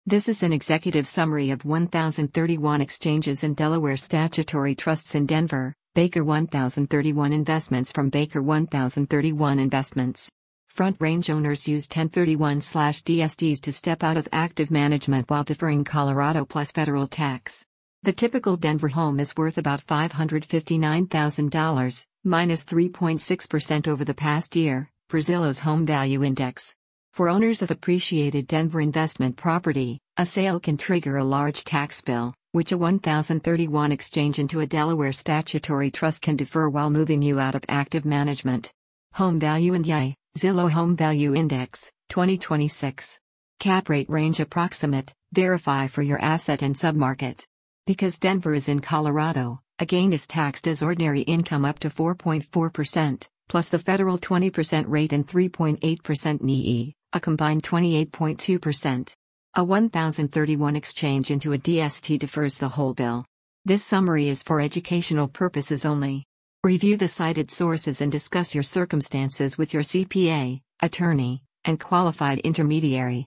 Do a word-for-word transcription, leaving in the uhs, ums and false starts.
This is an executive summary of one thousand thirty-one exchanges and Delaware statutory trusts in Denver, Baker one thousand thirty-one investments from Baker one thousand thirty-one investments. Front Range owners use ten thirty-one/D S Ts to step out of active management while deferring Colorado plus federal tax. The typical Denver home is worth about five hundred fifty-nine thousand dollars, minus three point six percent over the past year, per Zillow's Home Value Index. For owners of appreciated Denver investment property, a sale can trigger a large tax bill, which a one thousand thirty-one exchange into a Delaware statutory trust can defer while moving you out of active management. Home Value and Y A, Zillow Home Value Index, twenty twenty-six. Cap rate range approximate, verify for your asset and submarket. Because Denver is in Colorado, a gain is taxed as ordinary income up to four point four percent, plus the federal twenty percent rate and three point eight percent N I E, a combined twenty-eight point two percent. A one thousand thirty-one exchange into a D S T defers the whole bill. This summary is for educational purposes only. Review the cited sources and discuss your circumstances with your C P A, attorney, and qualified intermediary.